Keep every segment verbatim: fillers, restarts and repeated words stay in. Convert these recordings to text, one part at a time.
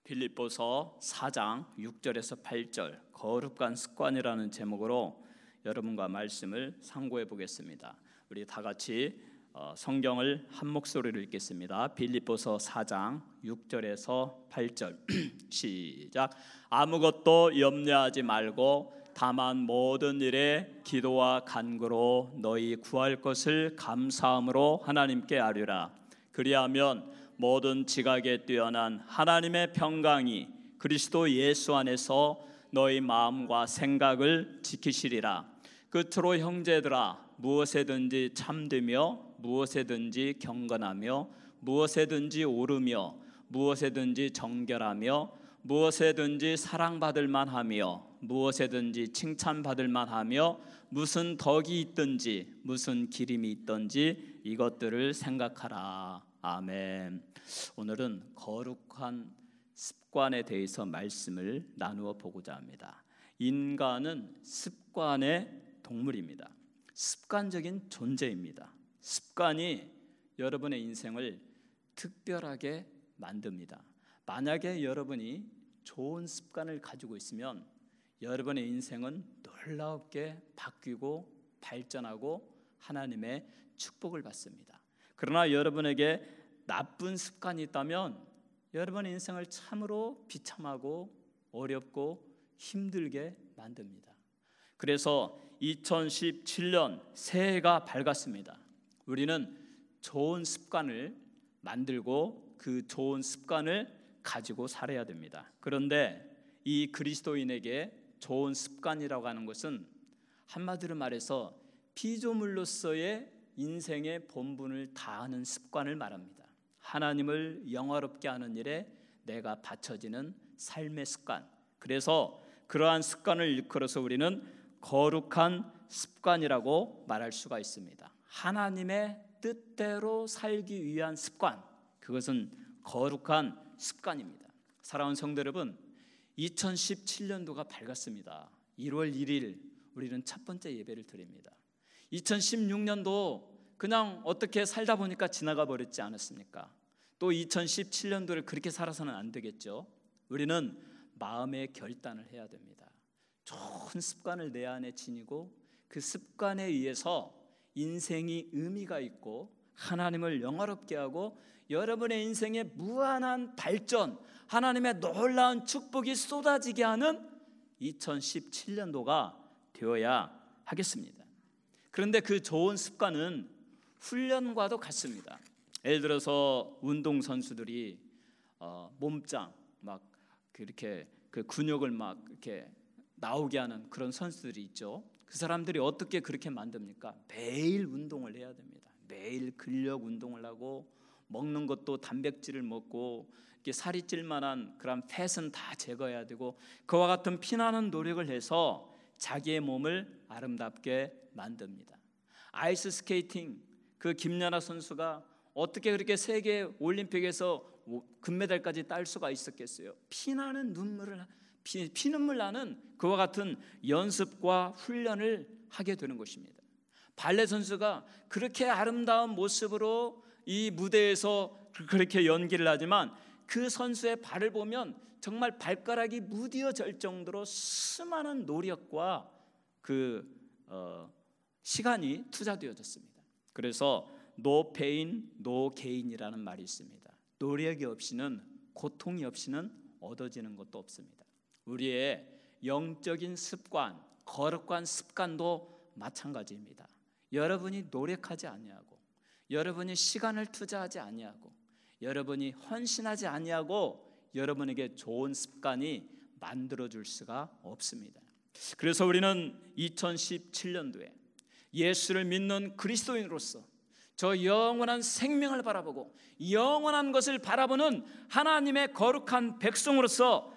빌립보서 사 장 육 절에서 팔 절 거룩한 습관이라는 제목으로 여러분과 말씀을 상고해 보겠습니다. 우리 다 같이 성경을 한 목소리로 읽겠습니다. 빌립보서 사 장 육 절에서 팔 절 시작. 아무것도 염려하지 말고 다만 모든 일에 기도와 간구로 너희 구할 것을 감사함으로 하나님께 아뢰라. 그리하면 모든 지각에 뛰어난 하나님의 평강이 그리스도 예수 안에서 너희 마음과 생각을 지키시리라. 끝으로 형제들아, 무엇에든지 참되며 무엇에든지 경건하며 무엇에든지 오르며 무엇에든지 정결하며 무엇에든지 사랑받을 만하며 무엇에든지 칭찬받을 만하며 무슨 덕이 있든지 무슨 기림이 있든지 이것들을 생각하라. 아멘. 오늘은 거룩한 습관에 대해서 말씀을 나누어 보고자 합니다. 인간은 습관의 동물입니다. 습관적인 존재입니다. 습관이 여러분의 인생을 특별하게 만듭니다. 만약에 여러분이 좋은 습관을 가지고 있으면 여러분의 인생은 놀랍게 바뀌고 발전하고 하나님의 축복을 받습니다. 그러나 여러분에게 나쁜 습관이 있다면 여러분의 인생을 참으로 비참하고 어렵고 힘들게 만듭니다. 그래서 이천십칠 년 새해가 밝았습니다. 우리는 좋은 습관을 만들고 그 좋은 습관을 가지고 살아야 됩니다. 그런데 이 그리스도인에게 좋은 습관이라고 하는 것은 한마디로 말해서 피조물로서의 인생의 본분을 다하는 습관을 말합니다. 하나님을 영화롭게 하는 일에 내가 바쳐지는 삶의 습관. 그래서 그러한 습관을 일컬어서 우리는 거룩한 습관이라고 말할 수가 있습니다. 하나님의 뜻대로 살기 위한 습관, 그것은 거룩한 습관입니다. 사랑하는 성도 여러분, 이천십칠 년도가 밝았습니다. 일월 일일 우리는 첫 번째 예배를 드립니다. 이천십육 년도 그냥 어떻게 살다 보니까 지나가 버렸지 않았습니까? 또 이천십칠 년도를 그렇게 살아서는 안 되겠죠. 우리는 마음의 결단을 해야 됩니다. 좋은 습관을 내 안에 지니고 그 습관에 의해서 인생이 의미가 있고 하나님을 영화롭게 하고 여러분의 인생에 무한한 발전, 하나님의 놀라운 축복이 쏟아지게 하는 이천십칠 년도가 되어야 하겠습니다. 그런데 그 좋은 습관은 훈련과도 같습니다. 예를 들어서 운동선수들이 어, 몸짱 막 그렇게 그 근육을 막 이렇게 나오게 하는 그런 선수들이 있죠. 그 사람들이 어떻게 그렇게 만듭니까? 매일 운동을 해야 됩니다. 매일 근력 운동을 하고 먹는 것도 단백질을 먹고 이렇게 살이 찔 만한 그런 팻은 다 제거해야 되고 그와 같은 피나는 노력을 해서 자기의 몸을 아름답게 만듭니다. 아이스 스케이팅 그 김연아 선수가 어떻게 그렇게 세계 올림픽에서 금메달까지 딸 수가 있었겠어요? 피나는 눈물을 피, 피눈물 나는 그와 같은 연습과 훈련을 하게 되는 것입니다. 발레 선수가 그렇게 아름다운 모습으로 이 무대에서 그렇게 연기를 하지만 그 선수의 발을 보면 정말 발가락이 무뎌질 정도로 수많은 노력과 그 어, 시간이 투자되어졌습니다. 그래서 no pain, no gain이라는 말이 있습니다. 노력이 없이는, 고통이 없이는 얻어지는 것도 없습니다. 우리의 영적인 습관, 거룩한 습관도 마찬가지입니다. 여러분이 노력하지 아니하고 여러분이 시간을 투자하지 아니하고 여러분이 헌신하지 아니하고 여러분에게 좋은 습관이 만들어줄 수가 없습니다. 그래서 우리는 이천십칠 년도에 예수를 믿는 그리스도인으로서 저 영원한 생명을 바라보고 영원한 것을 바라보는 하나님의 거룩한 백성으로서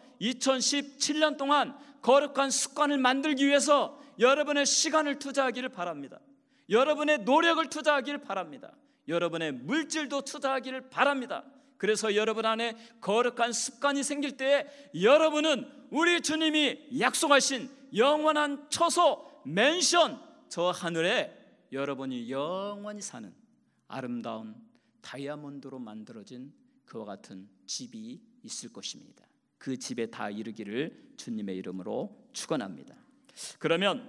이천십칠 년 동안 거룩한 습관을 만들기 위해서 여러분의 시간을 투자하기를 바랍니다. 여러분의 노력을 투자하기를 바랍니다. 여러분의 물질도 투자하기를 바랍니다. 그래서 여러분 안에 거룩한 습관이 생길 때에 여러분은 우리 주님이 약속하신 영원한 처소, 맨션, 저 하늘에 여러분이 영원히 사는 아름다운 다이아몬드로 만들어진 그와 같은 집이 있을 것입니다. 그 집에 다 이르기를 주님의 이름으로 축원합니다. 그러면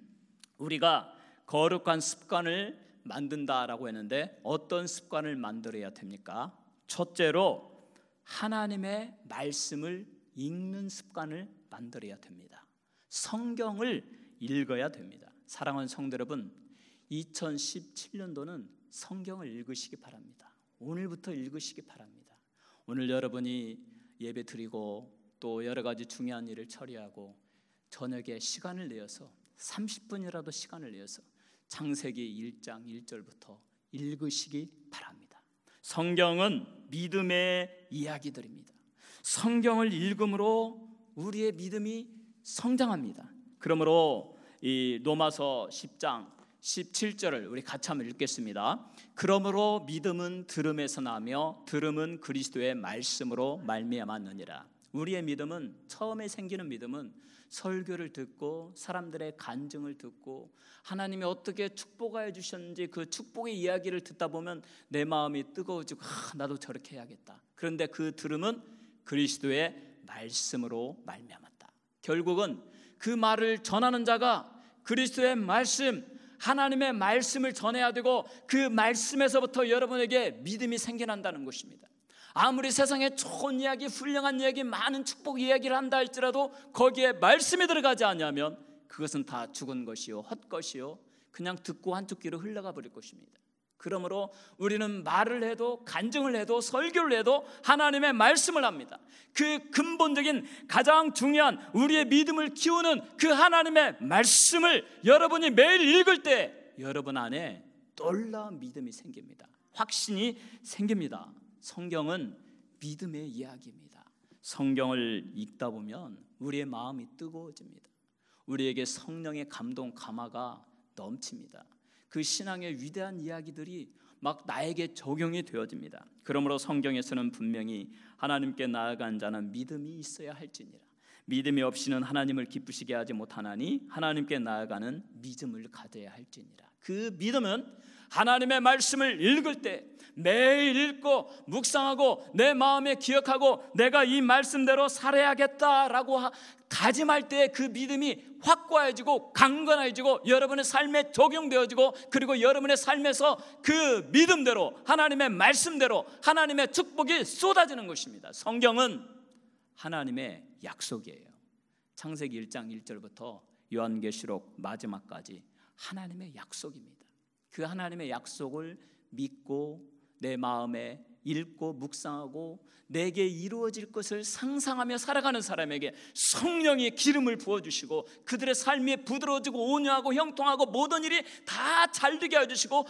우리가 거룩한 습관을 만든다라고 했는데 어떤 습관을 만들어야 됩니까? 첫째로 하나님의 말씀을 읽는 습관을 만들어야 됩니다. 성경을 읽어야 됩니다. 사랑하는 성도 여러분, 이천십칠 년도는 성경을 읽으시기 바랍니다. 오늘부터 읽으시기 바랍니다. 오늘 여러분이 예배 드리고 또 여러 가지 중요한 일을 처리하고 저녁에 시간을 내어서 삼십 분이라도 시간을 내어서 창세기 일 장 일 절부터 읽으시기 바랍니다. 성경은 믿음의 이야기들입니다. 성경을 읽음으로 우리의 믿음이 성장합니다. 그러므로 이 로마서 십 장 십칠 절을 우리 같이 한번 읽겠습니다. 그러므로 믿음은 들음에서 나며 들음은 그리스도의 말씀으로 말미암았느니라. 우리의 믿음은, 처음에 생기는 믿음은 설교를 듣고 사람들의 간증을 듣고 하나님이 어떻게 축복하여 주셨는지 그 축복의 이야기를 듣다 보면 내 마음이 뜨거워지고 아, 나도 저렇게 해야겠다. 그런데 그 들음은 그리스도의 말씀으로 말미암았다. 결국은 그 말을 전하는 자가 그리스도의 말씀, 하나님의 말씀을 전해야 되고 그 말씀에서부터 여러분에게 믿음이 생겨난다는 것입니다. 아무리 세상에 좋은 이야기, 훌륭한 이야기, 많은 축복 이야기를 한다 할지라도 거기에 말씀이 들어가지 않으면 그것은 다 죽은 것이요 헛것이요 그냥 듣고 한쪽 귀로 흘러가 버릴 것입니다. 그러므로 우리는 말을 해도 간증을 해도 설교를 해도 하나님의 말씀을 합니다. 그 근본적인 가장 중요한 우리의 믿음을 키우는 그 하나님의 말씀을 여러분이 매일 읽을 때 여러분 안에 놀라운 믿음이 생깁니다. 확신이 생깁니다. 성경은 믿음의 이야기입니다. 성경을 읽다 보면 우리의 마음이 뜨거워집니다. 우리에게 성령의 감동 감화가 넘칩니다. 그 신앙의 위대한 이야기들이 막 나에게 적용이 되어집니다. 그러므로 성경에서는 분명히 하나님께 나아간 자는 믿음이 있어야 할지니라. 믿음이 없이는 하나님을 기쁘시게 하지 못하나니 하나님께 나아가는 믿음을 가져야 할지니라. 그 믿음은 하나님의 말씀을 읽을 때 매일 읽고 묵상하고 내 마음에 기억하고 내가 이 말씀대로 살아야겠다라고 다짐할 때 그 믿음이 확고해지고 강건해지고 여러분의 삶에 적용되어지고 그리고 여러분의 삶에서 그 믿음대로 하나님의 말씀대로 하나님의 축복이 쏟아지는 것입니다. 성경은 하나님의 약속이에요. 창세기 일 장 일 절부터 요한계시록 마지막까지 하나님의 약속입니다. 그 하나님의 약속을 믿고 내 마음에 읽고 묵상하고 내게 이루어질 것을 상상하며 살아가는 사람에게 성령의 기름을 부어주시고 그들의 삶이 부드러워지고 온유하고 형통하고 모든 일이 다 잘되게 해주시고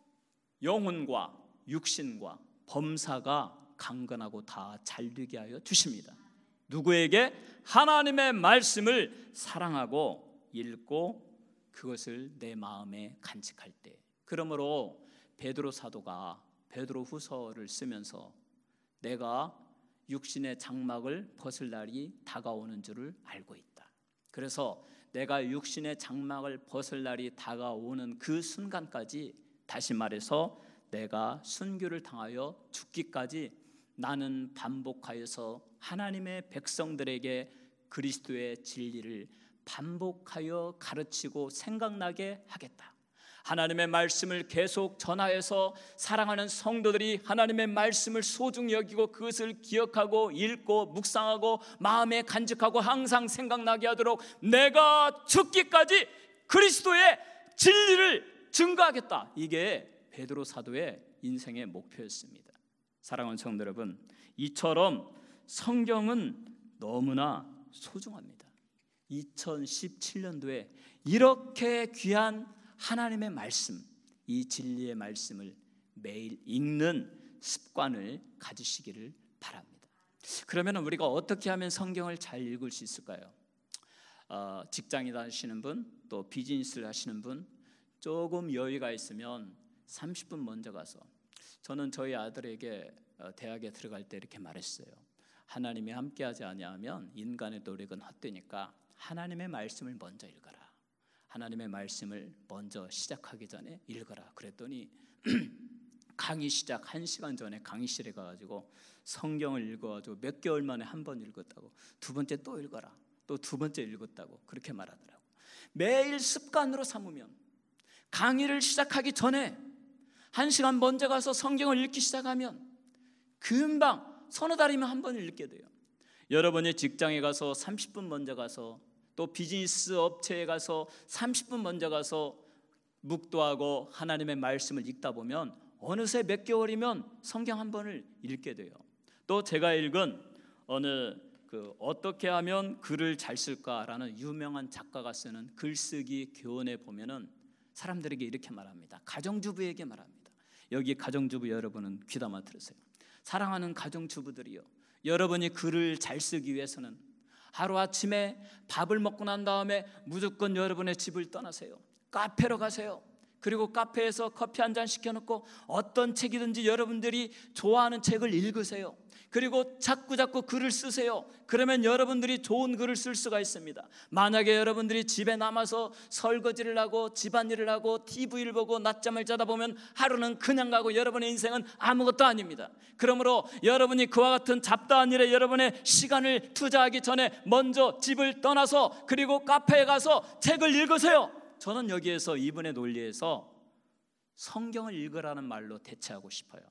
영혼과 육신과 범사가 강건하고 다 잘되게 하여 주십니다. 누구에게? 하나님의 말씀을 사랑하고 읽고 그것을 내 마음에 간직할 때. 그러므로 베드로 사도가 베드로 후서를 쓰면서 내가 육신의 장막을 벗을 날이 다가오는 줄을 알고 있다. 그래서 내가 육신의 장막을 벗을 날이 다가오는 그 순간까지, 다시 말해서 내가 순교를 당하여 죽기까지 나는 반복하여서 하나님의 백성들에게 그리스도의 진리를 반복하여 가르치고 생각나게 하겠다. 하나님의 말씀을 계속 전하여서 사랑하는 성도들이 하나님의 말씀을 소중히 여기고 그것을 기억하고 읽고 묵상하고 마음에 간직하고 항상 생각나게 하도록 내가 죽기까지 그리스도의 진리를 증거하겠다. 이게 베드로 사도의 인생의 목표였습니다. 사랑하는 성도 여러분, 이처럼 성경은 너무나 소중합니다. 이천십칠 년도에 이렇게 귀한 하나님의 말씀, 이 진리의 말씀을 매일 읽는 습관을 가지시기를 바랍니다. 그러면 우리가 어떻게 하면 성경을 잘 읽을 수 있을까요? 어, 직장에 다니시는 분, 또 비즈니스를 하시는 분, 조금 여유가 있으면 삼십 분 먼저 가서, 저는 저희 아들에게 대학에 들어갈 때 이렇게 말했어요. 하나님이 함께하지 아니하면 인간의 노력은 헛되니까 하나님의 말씀을 먼저 읽어라. 하나님의 말씀을 먼저 시작하기 전에 읽어라. 그랬더니 강의 시작 한 시간 전에 강의실에 가가지고 성경을 읽어가지고 몇 개월 만에 한 번 읽었다고, 두 번째 또 읽어라, 또 두 번째 읽었다고 그렇게 말하더라고. 매일 습관으로 삼으면 강의를 시작하기 전에 한 시간 먼저 가서 성경을 읽기 시작하면 금방 서너 달이면 한 번을 읽게 돼요. 여러분이 직장에 가서 삼십 분 먼저 가서, 또 비즈니스 업체에 가서 삼십 분 먼저 가서 묵도하고 하나님의 말씀을 읽다 보면 어느새 몇 개월이면 성경 한 번을 읽게 돼요. 또 제가 읽은 어느 그 어떻게 하면 글을 잘 쓸까라는 유명한 작가가 쓰는 글쓰기 교훈에 보면은 사람들에게 이렇게 말합니다. 가정주부에게 말합니다. 여기 가정주부 여러분은 귀담아 들으세요. 사랑하는 가정주부들이요, 여러분이 글을 잘 쓰기 위해서는 하루아침에 밥을 먹고 난 다음에 무조건 여러분의 집을 떠나세요. 카페로 가세요. 그리고 카페에서 커피 한 잔 시켜놓고 어떤 책이든지 여러분들이 좋아하는 책을 읽으세요. 그리고 자꾸자꾸 글을 쓰세요. 그러면 여러분들이 좋은 글을 쓸 수가 있습니다. 만약에 여러분들이 집에 남아서 설거지를 하고 집안일을 하고 티비를 보고 낮잠을 자다 보면 하루는 그냥 가고 여러분의 인생은 아무것도 아닙니다. 그러므로 여러분이 그와 같은 잡다한 일에 여러분의 시간을 투자하기 전에 먼저 집을 떠나서 그리고 카페에 가서 책을 읽으세요. 저는 여기에서 이분의 논리에서 성경을 읽으라는 말로 대체하고 싶어요.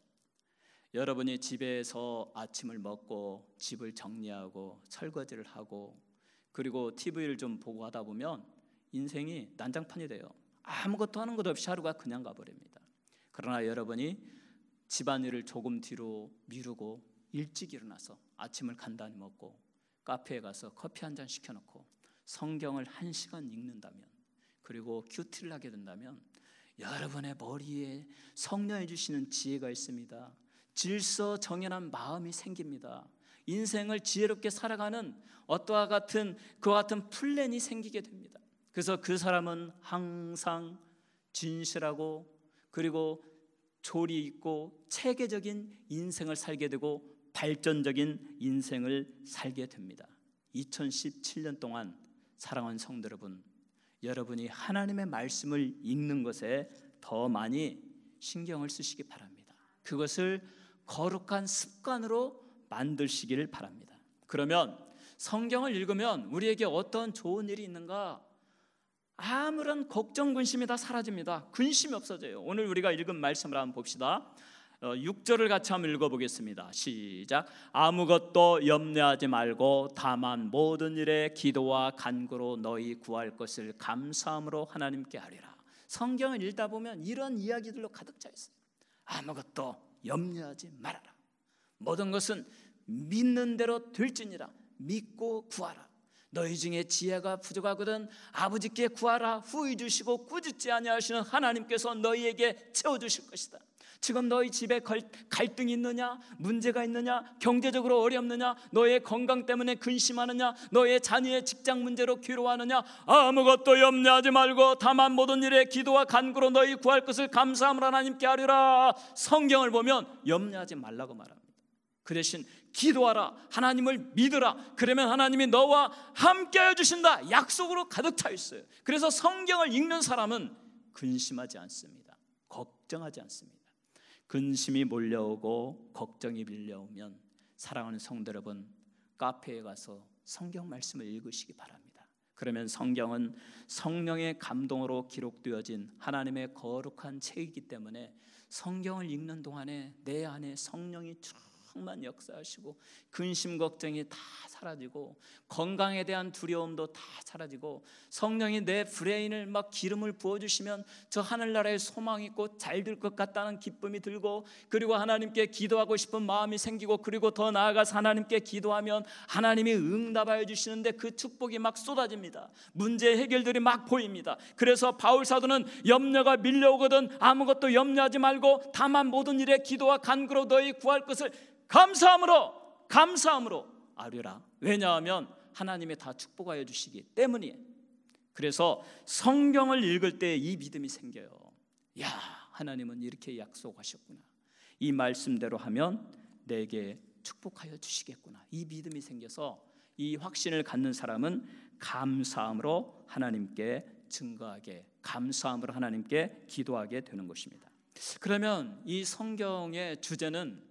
여러분이 집에서 아침을 먹고 집을 정리하고 설거지를 하고 그리고 티비를 좀 보고 하다 보면 인생이 난장판이 돼요. 아무것도 하는 것 없이 하루가 그냥 가버립니다. 그러나 여러분이 집안일을 조금 뒤로 미루고 일찍 일어나서 아침을 간단히 먹고 카페에 가서 커피 한 잔 시켜놓고 성경을 한 시간 읽는다면, 그리고 큐티를 하게 된다면 여러분의 머리에 성령이 주시는 지혜가 있습니다. 질서정연한 마음이 생깁니다. 인생을 지혜롭게 살아가는 어떠와 같은 그와 같은 플랜이 생기게 됩니다. 그래서 그 사람은 항상 진실하고 그리고 조리 있고 체계적인 인생을 살게 되고 발전적인 인생을 살게 됩니다. 이천십칠 년 동안 사랑하는 성도 여러분, 여러분이 하나님의 말씀을 읽는 것에 더 많이 신경을 쓰시기 바랍니다. 그것을 거룩한 습관으로 만드시기를 바랍니다. 그러면 성경을 읽으면 우리에게 어떤 좋은 일이 있는가? 아무런 걱정 근심이 다 사라집니다. 근심이 없어져요. 오늘 우리가 읽은 말씀을 한번 봅시다. 육 절을 같이 한번 읽어보겠습니다. 시작. 아무것도 염려하지 말고 다만 모든 일에 기도와 간구로 너희 구할 것을 감사함으로 하나님께 하리라. 성경을 읽다 보면 이런 이야기들로 가득 차 있어요. 아무것도 염려하지 말아라. 모든 것은 믿는 대로 될지니라. 믿고 구하라. 너희 중에 지혜가 부족하거든 아버지께 구하라. 후히 주시고 꾸짖지 아니하시는 하나님께서 너희에게 채워주실 것이다. 지금 너희 집에 갈등이 있느냐? 문제가 있느냐? 경제적으로 어렵느냐? 너의 건강 때문에 근심하느냐? 너의 자녀의 직장 문제로 괴로워하느냐? 아무것도 염려하지 말고 다만 모든 일에 기도와 간구로 너희 구할 것을 감사함으로 하나님께 하리라. 성경을 보면 염려하지 말라고 말합니다. 그 대신 기도하라. 하나님을 믿으라. 그러면 하나님이 너와 함께해 주신다. 약속으로 가득 차 있어요. 그래서 성경을 읽는 사람은 근심하지 않습니다. 걱정하지 않습니다. 근심이 몰려오고 걱정이 밀려오면 사랑하는 성도 여러분, 카페에 가서 성경 말씀을 읽으시기 바랍니다. 그러면 성경은 성령의 감동으로 기록되어진 하나님의 거룩한 책이기 때문에 성경을 읽는 동안에 내 안에 성령이 충만 역사하시고 근심 걱정이 다 사라지고 건강에 대한 두려움도 다 사라지고 성령이 내 브레인을 막 기름을 부어주시면 저 하늘나라에 소망이 있고 잘 될 것 같다는 기쁨이 들고 그리고 하나님께 기도하고 싶은 마음이 생기고 그리고 더 나아가서 하나님께 기도하면 하나님이 응답하여 주시는데 그 축복이 막 쏟아집니다. 문제 해결들이 막 보입니다. 그래서 바울 사도는 염려가 밀려오거든 아무것도 염려하지 말고 다만 모든 일에 기도와 간구로 너희 구할 것을 감사함으로 감사함으로 아뢰라. 왜냐하면 하나님이 다 축복하여 주시기 때문이에요. 그래서 성경을 읽을 때 이 믿음이 생겨요. 야, 하나님은 이렇게 약속하셨구나. 이 말씀대로 하면 내게 축복하여 주시겠구나. 이 믿음이 생겨서 이 확신을 갖는 사람은 감사함으로 하나님께 증거하게, 감사함으로 하나님께 기도하게 되는 것입니다. 그러면 이 성경의 주제는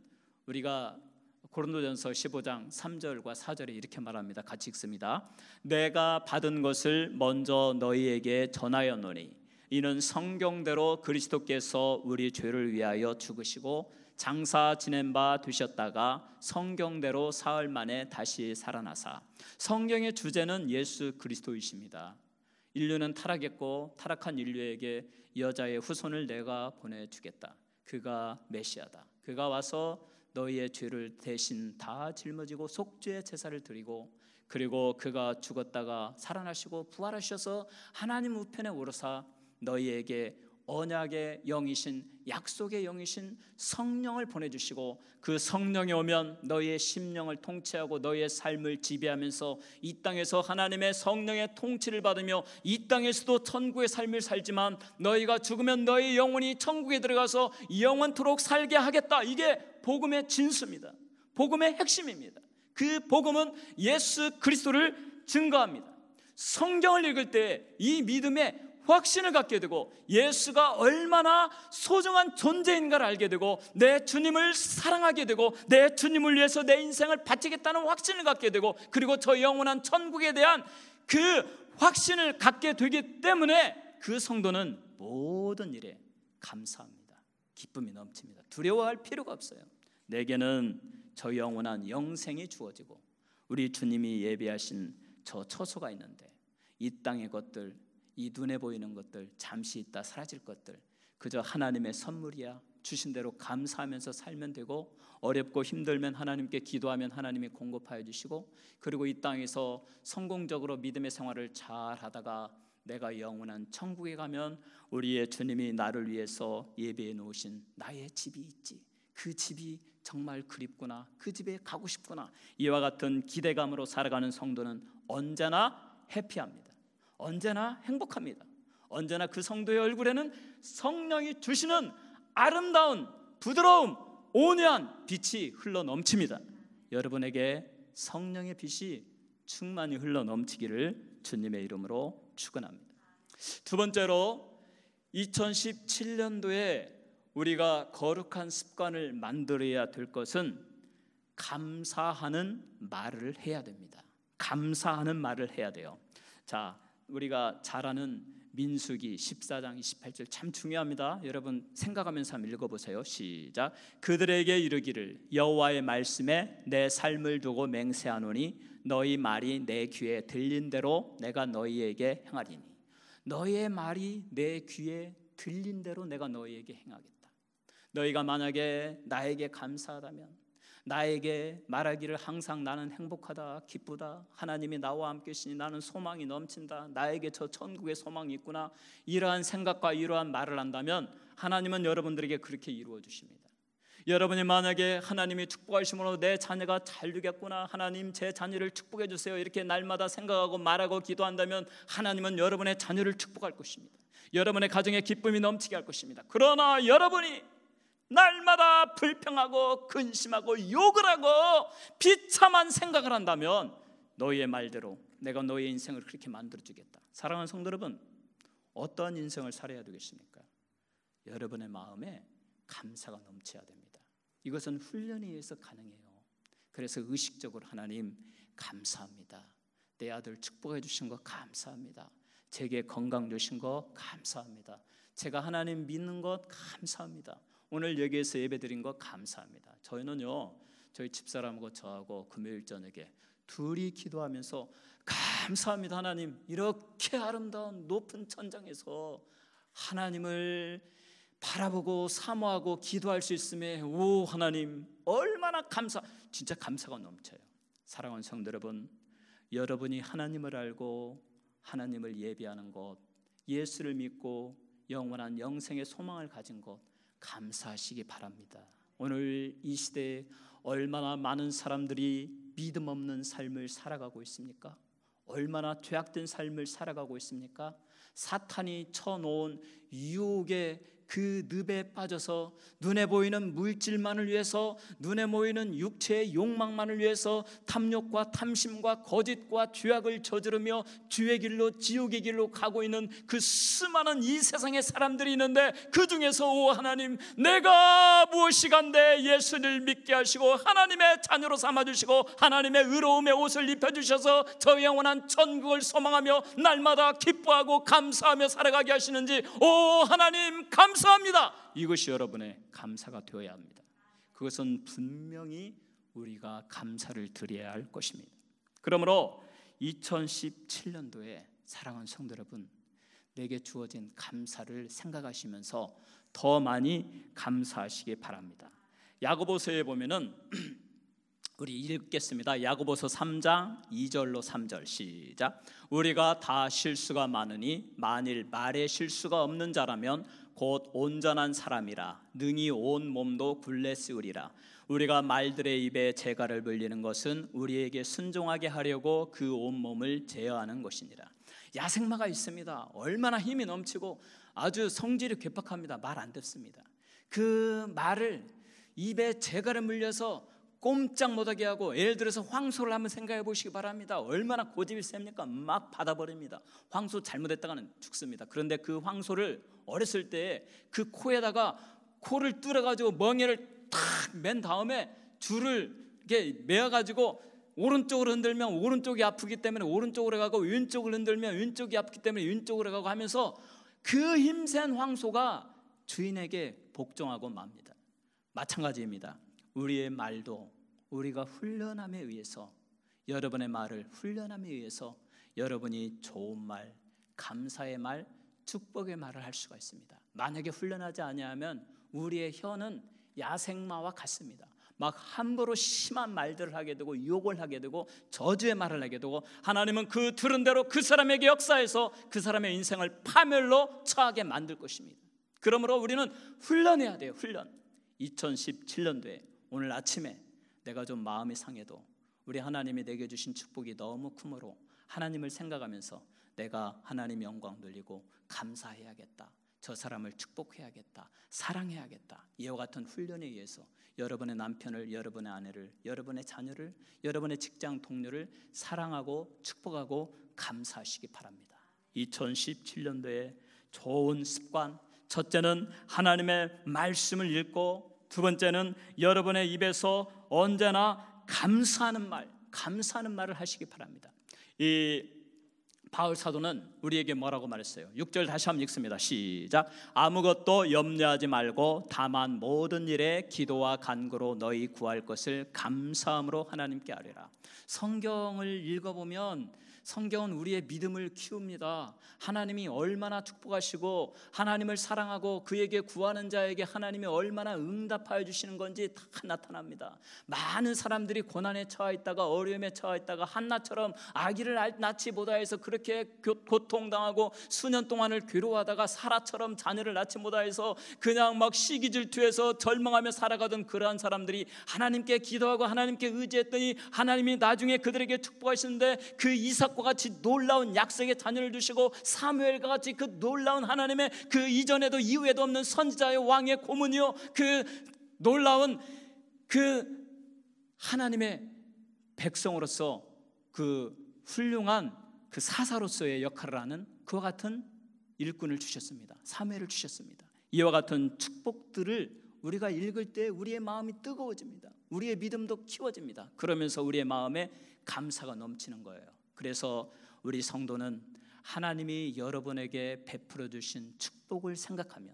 우리가 고린도전서 십오 장 삼 절과 사 절에 이렇게 말합니다. 같이 읽습니다. 내가 받은 것을 먼저 너희에게 전하였노니 이는 성경대로 그리스도께서 우리 죄를 위하여 죽으시고 장사 지낸 바 되셨다가 성경대로 사흘 만에 다시 살아나사. 성경의 주제는 예수 그리스도이십니다. 인류는 타락했고 타락한 인류에게 여자의 후손을 내가 보내주겠다. 그가 메시아다. 그가 와서 너희의 죄를 대신 다 짊어지고 속죄의 제사를 드리고, 그리고 그가 죽었다가 살아나시고 부활하셔서 하나님 우편에 오르사 너희에게 언약의 영이신, 약속의 영이신 성령을 보내주시고, 그 성령이 오면 너희의 심령을 통치하고 너희의 삶을 지배하면서 이 땅에서 하나님의 성령의 통치를 받으며 이 땅에서도 천국의 삶을 살지만 너희가 죽으면 너희 영혼이 천국에 들어가서 영원토록 살게 하겠다. 이게 복음의 진수입니다. 복음의 핵심입니다. 그 복음은 예수 그리스도를 증거합니다. 성경을 읽을 때 이 믿음의 확신을 갖게 되고 예수가 얼마나 소중한 존재인가를 알게 되고 내 주님을 사랑하게 되고 내 주님을 위해서 내 인생을 바치겠다는 확신을 갖게 되고, 그리고 저 영원한 천국에 대한 그 확신을 갖게 되기 때문에 그 성도는 모든 일에 감사합니다. 기쁨이 넘칩니다. 두려워할 필요가 없어요. 내게는 저 영원한 영생이 주어지고 우리 주님이 예비하신 저 처소가 있는데 이 땅의 것들, 이 눈에 보이는 것들, 잠시 있다 사라질 것들 그저 하나님의 선물이야. 주신 대로 감사하면서 살면 되고, 어렵고 힘들면 하나님께 기도하면 하나님이 공급하여 주시고, 그리고 이 땅에서 성공적으로 믿음의 생활을 잘 하다가 내가 영원한 천국에 가면 우리의 주님이 나를 위해서 예비해 놓으신 나의 집이 있지. 그 집이 정말 그립구나. 그 집에 가고 싶구나. 이와 같은 기대감으로 살아가는 성도는 언제나 해피합니다. 언제나 행복합니다. 언제나 그 성도의 얼굴에는 성령이 주시는 아름다운 부드러움, 온유한 빛이 흘러 넘칩니다. 여러분에게 성령의 빛이 충만히 흘러 넘치기를 주님의 이름으로 축원합니다. 두 번째로 이천십칠 년도에 우리가 거룩한 습관을 만들어야 될 것은 감사하는 말을 해야 됩니다. 감사하는 말을 해야 돼요. 자, 우리가 잘 아는 민수기 십사 장 이십팔 절 참 중요합니다. 여러분 생각하면서 한번 읽어보세요. 시작. 그들에게 이르기를 여호와의 말씀에 내 삶을 두고 맹세하노니 너희 말이 내 귀에 들린 대로 내가 너희에게 행하리니. 너희의 말이 내 귀에 들린 대로 내가 너희에게 행하겠다. 너희가 만약에 나에게 감사하다면, 나에게 말하기를 항상 나는 행복하다, 기쁘다, 하나님이 나와 함께 계시니 나는 소망이 넘친다, 나에게 저 천국의 소망이 있구나, 이러한 생각과 이러한 말을 한다면 하나님은 여러분들에게 그렇게 이루어 주십니다. 여러분이 만약에 하나님이 축복하심으로 내 자녀가 잘 되겠구나, 하나님 제 자녀를 축복해 주세요, 이렇게 날마다 생각하고 말하고 기도한다면 하나님은 여러분의 자녀를 축복할 것입니다. 여러분의 가정에 기쁨이 넘치게 할 것입니다. 그러나 여러분이 날마다 불평하고 근심하고 욕을 하고 비참한 생각을 한다면 너희의 말대로 내가 너희의 인생을 그렇게 만들어주겠다. 사랑하는 성도 여러분, 어떠한 인생을 살아야 되겠습니까? 여러분의 마음에 감사가 넘쳐야 됩니다. 이것은 훈련에 의해서 가능해요. 그래서 의식적으로 하나님 감사합니다. 내 아들 축복해 주신 거 감사합니다. 제게 건강 주신 거 감사합니다. 제가 하나님 믿는 것 감사합니다. 오늘 여기에서 예배드린 거 감사합니다. 저희는요, 저희 집사람하고 저하고 금요일 저녁에 둘이 기도하면서 감사합니다. 하나님, 이렇게 아름다운 높은 천장에서 하나님을 바라보고 사모하고 기도할 수 있음에 오 하나님 얼마나 감사, 진짜 감사가 넘쳐요. 사랑하는 성도 여러분, 여러분이 하나님을 알고 하나님을 예비하는 것, 예수를 믿고 영원한 영생의 소망을 가진 것 감사하시기 바랍니다. 오늘 이 시대에 얼마나 많은 사람들이 믿음 없는 삶을 살아가고 있습니까? 얼마나 죄악된 삶을 살아가고 있습니까? 사탄이 쳐놓은 유혹의 그 늪에 빠져서 눈에 보이는 물질만을 위해서, 눈에 보이는 육체의 욕망만을 위해서 탐욕과 탐심과 거짓과 죄악을 저지르며 죄의 길로, 지옥의 길로 가고 있는 그 수많은 이 세상의 사람들이 있는데, 그 중에서 오 하나님, 내가 무엇이간데 예수를 믿게 하시고 하나님의 자녀로 삼아주시고 하나님의 의로움의 옷을 입혀주셔서 저 영원한 천국을 소망하며 날마다 기뻐하고 감사하며 살아가게 하시는지, 오 하나님 감사합니다. 이것이 여러분의 감사가 되어야 합니다. 그것은 분명히 우리가 감사를 드려야 할 것입니다. 그러므로 이천십칠 년도에 사랑하는 성도 여러분, 내게 주어진 감사를 생각하시면서 더 많이 감사하시기 바랍니다. 야고보서에 보면은 우리 읽겠습니다. 야고보서 삼 장 이 절로 삼 절 시작. 우리가 다 실수가 많으니 만일 말에 실수가 없는 자라면 곧 온전한 사람이라 능히 온 몸도 굴레 쓰으리라. 우리가 말들의 입에 재갈을 불리는 것은 우리에게 순종하게 하려고 그 온몸을 제어하는 것이니라. 야생마가 있습니다. 얼마나 힘이 넘치고 아주 성질이 괴팍합니다. 말 안 듣습니다. 그 말을 입에 재갈을 물려서 꼼짝 못하게 하고, 예를 들어서 황소를 한번 생각해 보시기 바랍니다. 얼마나 고집이 셉니까? 막 받아버립니다. 황소 잘못했다가는 죽습니다. 그런데 그 황소를 어렸을 때 그 코에다가 코를 뚫어가지고 멍에를 탁 맨 다음에 줄을 이렇게 매어가지고 오른쪽으로 흔들면 오른쪽이 아프기 때문에 오른쪽으로 가고, 왼쪽을 흔들면 왼쪽이 아프기 때문에 왼쪽으로 가고 하면서 그 힘센 황소가 주인에게 복종하고 맙니다. 마찬가지입니다. 우리의 말도 우리가 훈련함에 의해서, 여러분의 말을 훈련함에 의해서 여러분이 좋은 말, 감사의 말, 축복의 말을 할 수가 있습니다. 만약에 훈련하지 아니하면 우리의 혀는 야생마와 같습니다. 막 함부로 심한 말들을 하게 되고 욕을 하게 되고 저주의 말을 하게 되고, 하나님은 그 들은 대로 그 사람에게 역사해서 그 사람의 인생을 파멸로 처하게 만들 것입니다. 그러므로 우리는 훈련해야 돼요. 훈련. 이천십칠 년도에 오늘 아침에 내가 좀 마음이 상해도 우리 하나님이 내게 주신 축복이 너무 크므로 하나님을 생각하면서 내가 하나님 영광 돌리고 감사해야겠다, 저 사람을 축복해야겠다, 사랑해야겠다, 이와 같은 훈련에 의해서 여러분의 남편을, 여러분의 아내를, 여러분의 자녀를, 여러분의 직장 동료를 사랑하고 축복하고 감사하시기 바랍니다. 이천십칠 년도에 좋은 습관, 첫째는 하나님의 말씀을 읽고, 두 번째는 여러분의 입에서 언제나 감사하는 말, 감사하는 말을 하시기 바랍니다. 이 바울 사도는 우리에게 뭐라고 말했어요? 육 절 다시 한번 읽습니다. 시작. 아무것도 염려하지 말고 다만 모든 일에 기도와 간구로 너희 구할 것을 감사함으로 하나님께 아뢰라. 성경을 읽어보면 성경은 우리의 믿음을 키웁니다. 하나님이 얼마나 축복하시고 하나님을 사랑하고 그에게 구하는 자에게 하나님이 얼마나 응답하여 주시는 건지 다 나타납니다. 많은 사람들이 고난에 처해 있다가, 어려움에 처해 있다가 한나처럼 아기를 낳지 못하여서 그렇게 고통당하고 수년 동안을 괴로워하다가 사라처럼 자녀를 낳지 못하여서 그냥 막 시기질투해서 절망하며 살아가던 그러한 사람들이 하나님께 기도하고 하나님께 의지했더니 하나님이 나중에 그들에게 축복하시는데, 그 이삭과 같이 놀라운 약속의 자녀를 주시고 사무엘과 같이 그 놀라운 하나님의 그 이전에도 이후에도 없는 선지자의 왕의 고문이요, 그 놀라운 그 하나님의 백성으로서 그 훌륭한 그 사사로서의 역할을 하는 그와 같은 일꾼을 주셨습니다. 사무엘을 주셨습니다. 이와 같은 축복들을 우리가 읽을 때 우리의 마음이 뜨거워집니다. 우리의 믿음도 키워집니다. 그러면서 우리의 마음에 감사가 넘치는 거예요. 그래서 우리 성도는 하나님이 여러분에게 베풀어 주신 축복을 생각하면,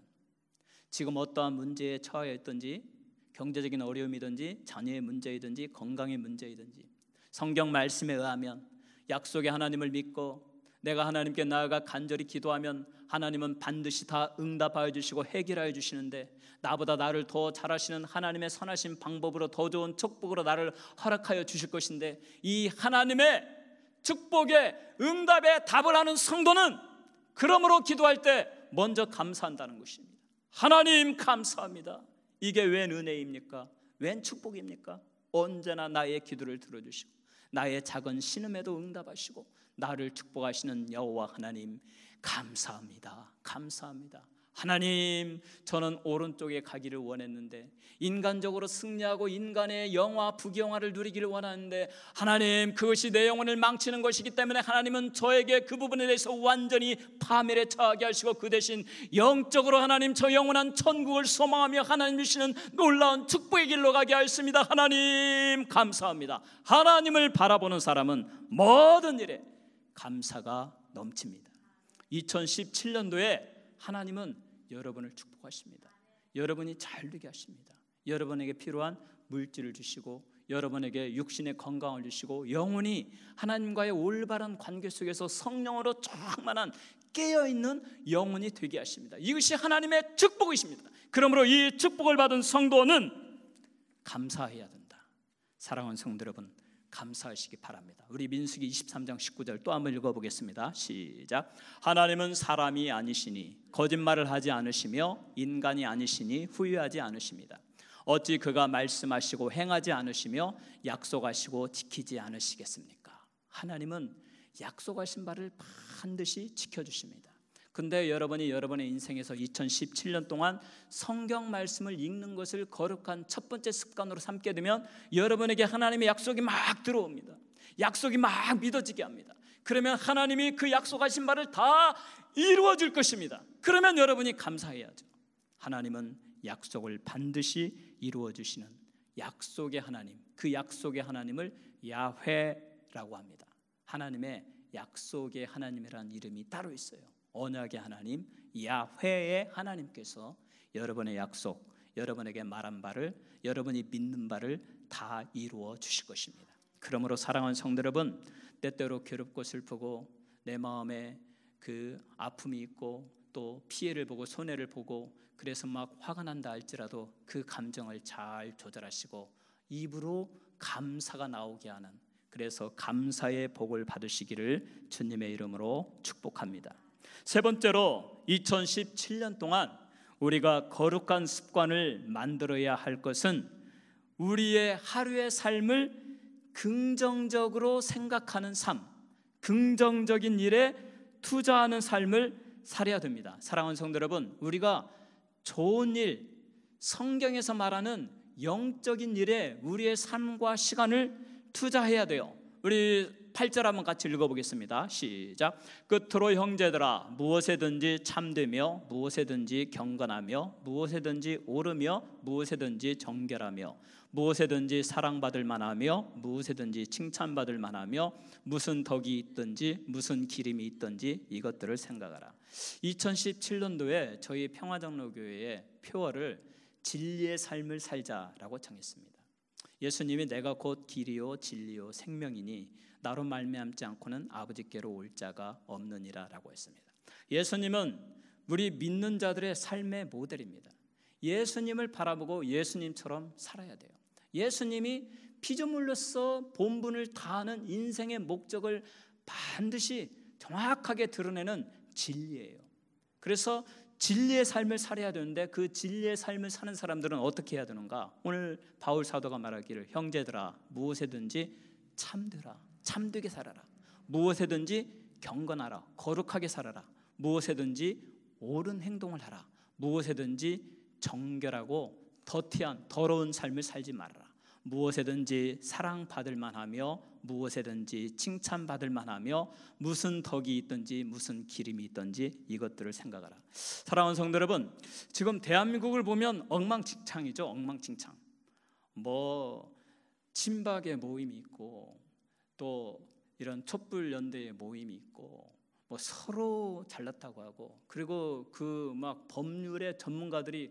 지금 어떠한 문제에 처해 있든지, 경제적인 어려움이든지, 자녀의 문제이든지, 건강의 문제이든지, 성경 말씀에 의하면 약속의 하나님을 믿고 내가 하나님께 나아가 간절히 기도하면 하나님은 반드시 다 응답하여 주시고 해결하여 주시는데, 나보다 나를 더 잘하시는 하나님의 선하신 방법으로 더 좋은 축복으로 나를 허락하여 주실 것인데, 이 하나님의 축복의 응답에 답을 하는 성도는 그러므로 기도할 때 먼저 감사한다는 것입니다. 하나님 감사합니다. 이게 웬 은혜입니까? 웬 축복입니까? 언제나 나의 기도를 들어주시고 나의 작은 신음에도 응답하시고 나를 축복하시는 여호와 하나님 감사합니다. 감사합니다. 하나님, 저는 오른쪽에 가기를 원했는데, 인간적으로 승리하고 인간의 영화, 부귀영화를 누리기를 원하는데, 하나님, 그것이 내 영혼을 망치는 것이기 때문에 하나님은 저에게 그 부분에 대해서 완전히 파멸에 처하게 하시고, 그 대신 영적으로 하나님 저 영원한 천국을 소망하며 하나님 주시는 놀라운 축복의 길로 가게 하였습니다. 하나님 감사합니다. 하나님을 바라보는 사람은 모든 일에 감사가 넘칩니다. 이천십칠 년도에 하나님은 여러분을 축복하십니다. 여러분이 잘 되게 하십니다. 여러분에게 필요한 물질을 주시고, 여러분에게 육신의 건강을 주시고, 영혼이 하나님과의 올바른 관계 속에서 성령으로 충만한 깨어있는 영혼이 되게 하십니다. 이것이 하나님의 축복이십니다. 그러므로 이 축복을 받은 성도는 감사해야 된다. 사랑하는 성도 여러분, 감사하시기 바랍니다. 우리 민수기 이십삼 장 십구 절 또 한번 읽어보겠습니다. 시작. 하나님은 사람이 아니시니 거짓말을 하지 않으시며 인간이 아니시니 후회하지 않으십니다. 어찌 그가 말씀하시고 행하지 않으시며 약속하시고 지키지 않으시겠습니까? 하나님은 약속하신 바를 반드시 지켜주십니다. 근데 여러분이 여러분의 인생에서 이천십칠 년 동안 성경 말씀을 읽는 것을 거룩한 첫 번째 습관으로 삼게 되면 여러분에게 하나님의 약속이 막 들어옵니다. 약속이 막 믿어지게 합니다. 그러면 하나님이 그 약속하신 바를 다 이루어 줄 것입니다. 그러면 여러분이 감사해야죠. 하나님은 약속을 반드시 이루어 주시는 약속의 하나님, 그 약속의 하나님을 야훼라고 합니다. 하나님의 약속의 하나님이라는 이름이 따로 있어요. 언약의 하나님, 야훼의 하나님께서 여러분의 약속, 여러분에게 말한 바를, 여러분이 믿는 바를 다 이루어 주실 것입니다. 그러므로 사랑하는 성도 여러분, 때때로 괴롭고 슬프고 내 마음에 그 아픔이 있고 또 피해를 보고 손해를 보고 그래서 막 화가 난다 할지라도 그 감정을 잘 조절하시고 입으로 감사가 나오게 하는, 그래서 감사의 복을 받으시기를 주님의 이름으로 축복합니다. 세 번째로 이천십칠 년 동안 우리가 거룩한 습관을 만들어야 할 것은 우리의 하루의 삶을 긍정적으로 생각하는 삶, 긍정적인 일에 투자하는 삶을 살아야 됩니다. 사랑하는 성도 여러분, 우리가 좋은 일, 성경에서 말하는 영적인 일에 우리의 삶과 시간을 투자해야 돼요. 우리 팔 절 한번 같이 읽어보겠습니다. 시작. 끝으로 형제들아, 무엇에든지 참되며 무엇에든지 경건하며 무엇에든지 오르며 무엇에든지 정결하며 무엇에든지 사랑받을 만하며 무엇에든지 칭찬받을 만하며 무슨 덕이 있든지 무슨 기림이 있든지 이것들을 생각하라. 이천십칠 년도에 저희 평화장로교회의 표어를 진리의 삶을 살자라고 정했습니다. 예수님이 내가 곧 길이요 진리요 생명이니 나로 말미암지 않고는 아버지께로 올 자가 없느니라 라고 했습니다. 예수님은 우리 믿는 자들의 삶의 모델입니다. 예수님을 바라보고 예수님처럼 살아야 돼요. 예수님이 피조물로서 본분을 다하는 인생의 목적을 반드시 정확하게 드러내는 진리예요. 그래서 진리의 삶을 살아야 되는데 그 진리의 삶을 사는 사람들은 어떻게 해야 되는가? 오늘 바울 사도가 말하기를 형제들아 무엇에든지 참되라, 참되게 살아라. 무엇에든지 경건하라, 거룩하게 살아라. 무엇에든지 옳은 행동을 하라. 무엇에든지 정결하고 더티한 더러운 삶을 살지 말아라. 무엇에든지 사랑받을 만하며 무엇에든지 칭찬받을 만하며 무슨 덕이 있든지 무슨 기림이 있든지 이것들을 생각하라. 사랑하는 성도 여러분, 지금 대한민국을 보면 엉망진창이죠. 엉망진창. 뭐 친박의 모임이 있고 또 이런 촛불연대의 모임이 있고 뭐 서로 잘났다고 하고, 그리고 그 막 법률의 전문가들이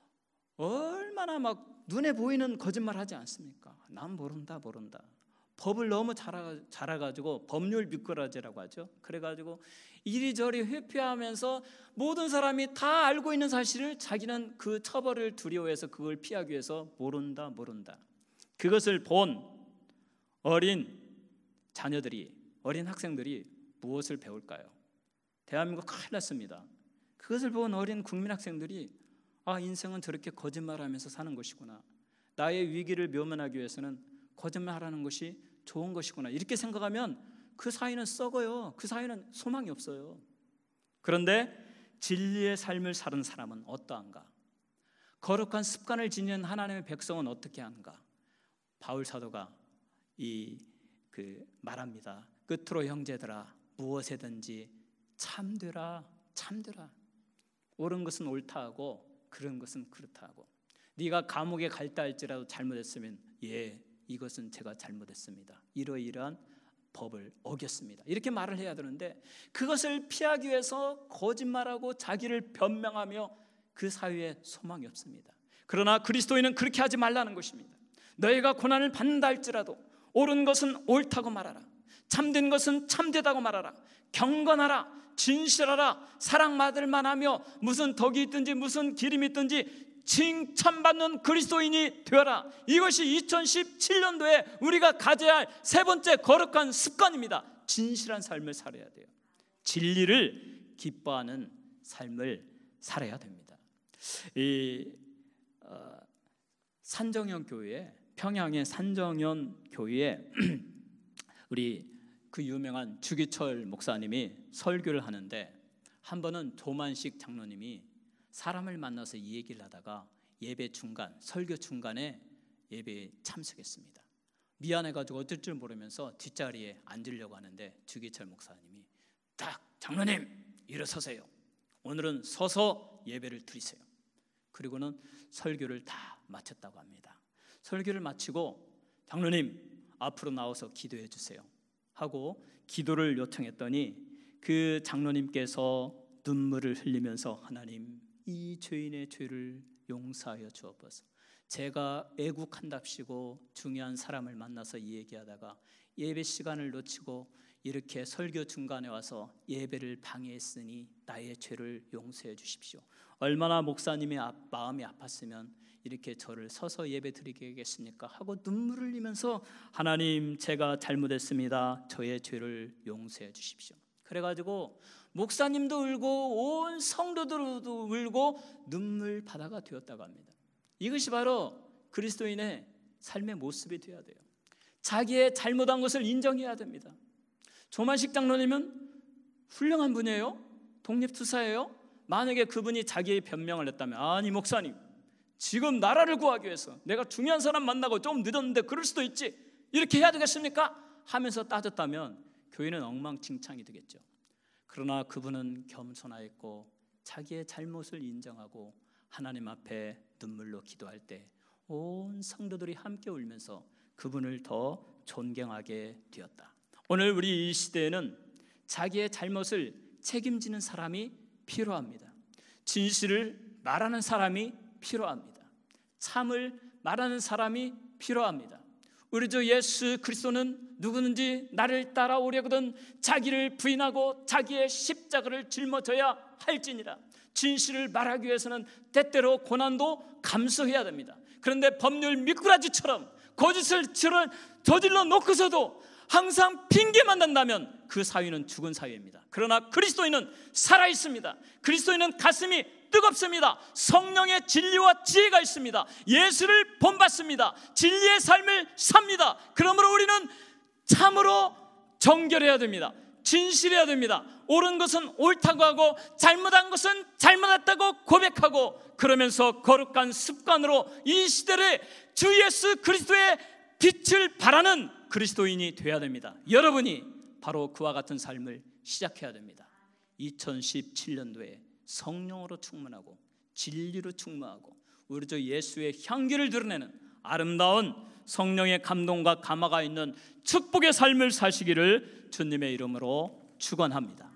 얼마나 막 눈에 보이는 거짓말 하지 않습니까? 난 모른다 모른다. 법을 너무 잘 알아가지고 법률 미꾸라지라고 하죠. 그래가지고 이리저리 회피하면서 모든 사람이 다 알고 있는 사실을 자기는 그 처벌을 두려워해서 그걸 피하기 위해서 모른다 모른다. 그것을 본 어린 자녀들이, 어린 학생들이 무엇을 배울까요? 대한민국 큰일 났습니다. 그것을 본 어린 국민 학생들이 아, 인생은 저렇게 거짓말하면서 사는 것이구나. 나의 위기를 묘면하기 위해서는 거짓말하는 것이 좋은 것이구나. 이렇게 생각하면 그 사회는 썩어요. 그 사회는 소망이 없어요. 그런데 진리의 삶을 사는 사람은 어떠한가? 거룩한 습관을 지니는 하나님의 백성은 어떻게 하는가? 바울 사도가 이 그 말합니다. 끝으로 형제들아, 무엇에든지 참되라, 참되라. 옳은 것은 옳다 하고 그런 것은 그렇다 하고, 네가 감옥에 갈다 할지라도 잘못했으면 예, 이것은 제가 잘못했습니다. 이러이러한 법을 어겼습니다. 이렇게 말을 해야 되는데, 그것을 피하기 위해서 거짓말하고 자기를 변명하며 그 사회에 소망이 없습니다. 그러나 그리스도인은 그렇게 하지 말라는 것입니다. 너희가 고난을 받는다 할지라도 옳은 것은 옳다고 말하라. 참된 것은 참되다고 말하라. 경건하라, 진실하라, 사랑받을 만하며 무슨 덕이 있든지 무슨 기림이 있든지 칭찬받는 그리스도인이 되어라. 이것이 이천십칠 년도에 우리가 가져야 할 세 번째 거룩한 습관입니다. 진실한 삶을 살아야 돼요. 진리를 기뻐하는 삶을 살아야 됩니다. 이 어, 산정현 교회, 평양의 산정현 교회에 우리 그 유명한 주기철 목사님이 설교를 하는데, 한 번은 조만식 장로님이 사람을 만나서 이 얘기를 하다가 예배 중간, 설교 중간에 예배에 참석했습니다. 미안해가지고 어쩔 줄 모르면서 뒷자리에 앉으려고 하는데 주기철 목사님이 딱, 장로님 일어서세요. 오늘은 서서 예배를 드리세요. 그리고는 설교를 다 마쳤다고 합니다. 설교를 마치고 장로님 앞으로 나와서 기도해 주세요 하고 기도를 요청했더니 그 장로님께서 눈물을 흘리면서 하나님, 이 죄인의 죄를 용서하여 주옵소서. 제가 애국한답시고 중요한 사람을 만나서 이 얘기하다가 예배 시간을 놓치고 이렇게 설교 중간에 와서 예배를 방해했으니 나의 죄를 용서해 주십시오. 얼마나 목사님의 마음이 아팠으면 이렇게 저를 서서 예배 드리게 하겠습니까? 하고 눈물을 흘리면서 하나님, 제가 잘못했습니다. 저의 죄를 용서해 주십시오. 그래가지고 목사님도 울고 온 성도들도 울고 눈물 바다가 되었다고 합니다. 이것이 바로 그리스도인의 삶의 모습이 되어야 돼요. 자기의 잘못한 것을 인정해야 됩니다. 조만식 장로님은 훌륭한 분이에요. 독립투사예요. 만약에 그분이 자기의 변명을 했다면, 아니 목사님, 지금 나라를 구하기 위해서 내가 중요한 사람 만나고 좀 늦었는데 그럴 수도 있지, 이렇게 해야 되겠습니까? 하면서 따졌다면 교회는 엉망진창이 되겠죠. 그러나 그분은 겸손하였고 자기의 잘못을 인정하고 하나님 앞에 눈물로 기도할 때 온 성도들이 함께 울면서 그분을 더 존경하게 되었다. 오늘 우리 이 시대에는 자기의 잘못을 책임지는 사람이 필요합니다. 진실을 말하는 사람이 필요합니다. 참을 말하는 사람이 필요합니다. 우리 주 예수 그리스도는 누구든지 나를 따라오려거든 자기를 부인하고 자기의 십자가를 짊어져야 할지니라. 진실을 말하기 위해서는 때때로 고난도 감수해야 됩니다. 그런데 법률 미꾸라지처럼 거짓을 저질러 놓고서도 항상 핑계만 댄다면 그 사회는 죽은 사회입니다. 그러나 그리스도인은 살아있습니다. 그리스도인은 가슴이 뜨겁습니다. 성령의 진리와 지혜가 있습니다. 예수를 본받습니다. 진리의 삶을 삽니다. 그러므로 우리는 참으로 정결해야 됩니다. 진실해야 됩니다. 옳은 것은 옳다고 하고 잘못한 것은 잘못했다고 고백하고, 그러면서 거룩한 습관으로 이 시대를 주 예수 그리스도의 빛을 발하는 그리스도인이 되어야 됩니다. 여러분이 바로 그와 같은 삶을 시작해야 됩니다. 이천십칠 년도에 성령으로 충만하고 진리로 충만하고 우리 주 예수의 향기를 드러내는 아름다운 성령의 감동과 감화가 있는 축복의 삶을 사시기를 주님의 이름으로 축원합니다.